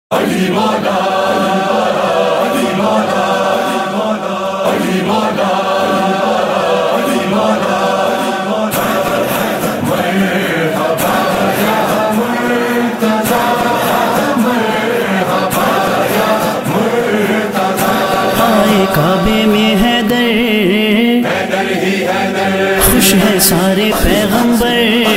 علی مولا علی مولا علی مولا علی مولا مرحبا یا مرتضی مرحبا یا مرتضی آئے کعبے میں حیدر ہی حیدر خوش ہے سارے پیغمبر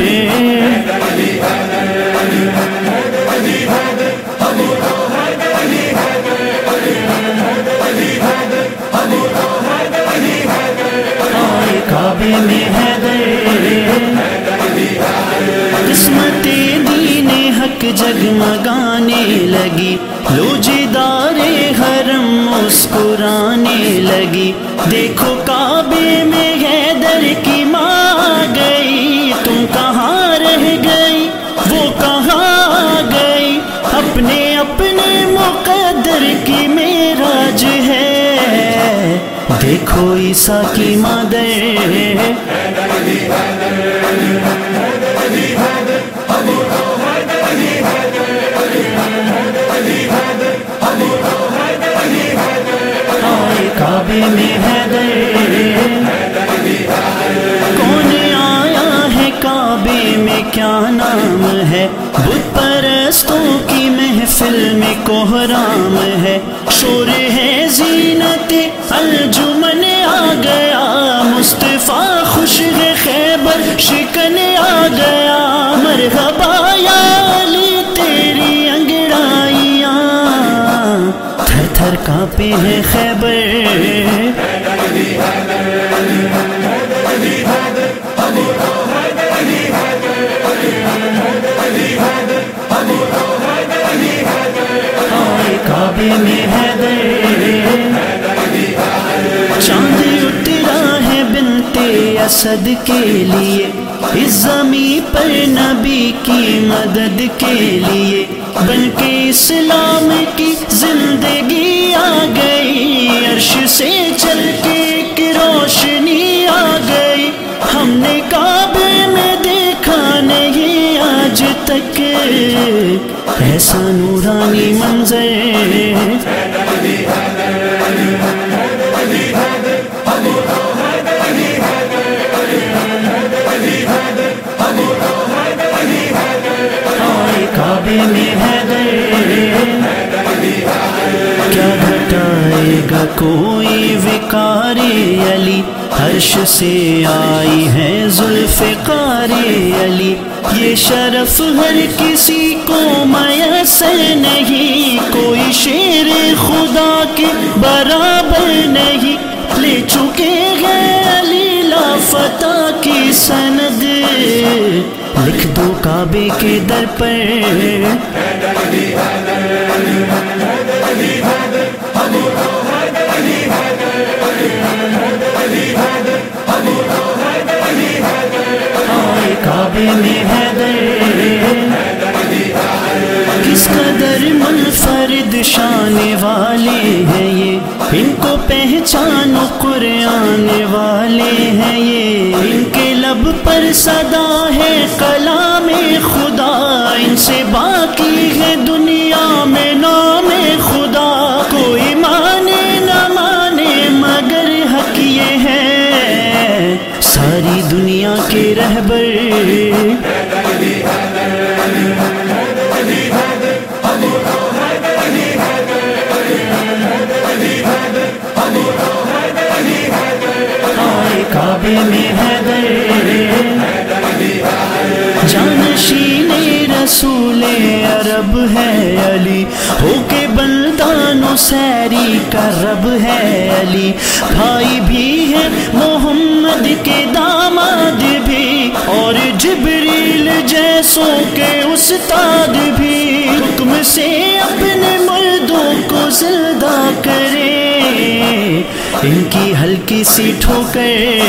کعبے میں حیدر قسمت دین حق جگمگانے لگی لوجدار حرم مسکرانے لگی دیکھو کعبے میں حیدر کی ماں گئی تم کہاں رہ گئی وہ کہاں گئی اپنے اپنے مقدر کی معراج ہے دیکھو عیسیٰ کی مادر آئے کعبے میں حیدر کون آیا ہے کعبے میں کیا نام ہے بت پرستوں کی محفل میں کوہرام ہے شور ہے زینت الجمن آ گیا مصطفیٰ خوش ہے خیبر شکن آ گیا مرحبا یا علی تیری انگڑائیاں تھر تھر کانپے ہیں خیبر کعبے میں حیدر چاند اترا ہے بنت اسد کے لیے اس زمین پر نبی کی مدد کے لیے بن کے اسلام کی زندگی آ گئی عرش سے چل کے ایک روشنی آ گئی ہم نے کعبے میں دیکھا نہیں آج تک ایسا نورانی منظر آئے کعبے میں حیدر کیا گھٹائے گا کوئی وقار علی عرش سے آئی ہے ذوالفقار علی یہ شرف ہر کسی کو میسر نہیں کوئی شیر خدا کے برابر نہیں لے چکے ہیں علی لافتہ کی سند لکھ دو کعبے کے در پر آئے کعبے میں حیدر کس قدر منفرد شان والے ہیں یہ ان کو پہچانو قرآن والے ہیں یہ ان کے لب پر صدا ہے کلام خدا ان سے باقی ہے دنیا میں نام خدا کوئی مانے نہ مانے مگر حق یہ ہے ساری دنیا کے رہبر آئے کعبے میں حیدر جانشین رسول عرب ہے علی ہو کے بلدانو سیری کا رب ہے علی بھائی بھی ہے محمد کے داماد بھی اور جبریل جیسوں کے استاد بھی حکم سے اپنے مردوں کو زندہ کرے ان کی ہلکی سی ٹھوکر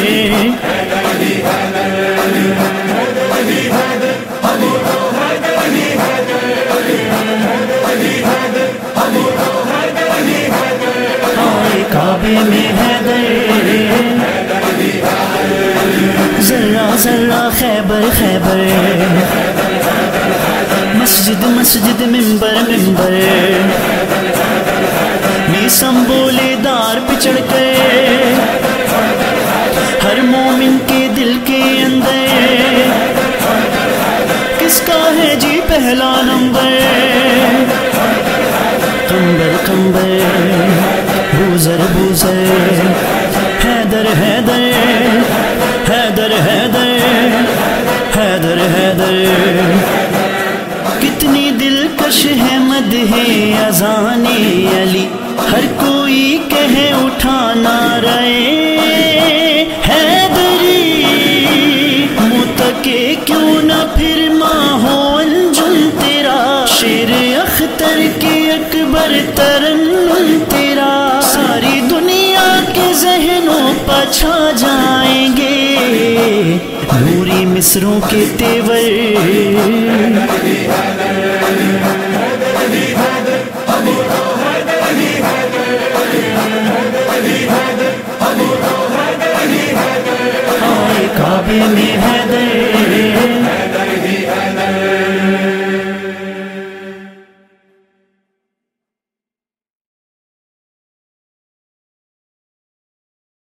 آئے کعبے میں حیدر ذرہ ذرہ خیبر خیبر مسجد مسجد منبر منبر میسم بولے دار پہ چڑھ کے ہر مومن کے دل کے اندر کس کا ہے جی پہلا نمبر کمبر کمبر بوزر بوزر حیدر حیدر حیدر حیدر حیدر حیدر کتنی دلکش ہے مدح اذان علی ہر کوئی کہے اٹھانا رہے حیدری متکے کیوں نہ پھر ماحول جن تیرا شیر اختر کے اکبر ترنم تیرا ساری دنیا کے ذہنوں پر چھا جائیں گے نوری مصروں کے تیور کعبے میں حیدر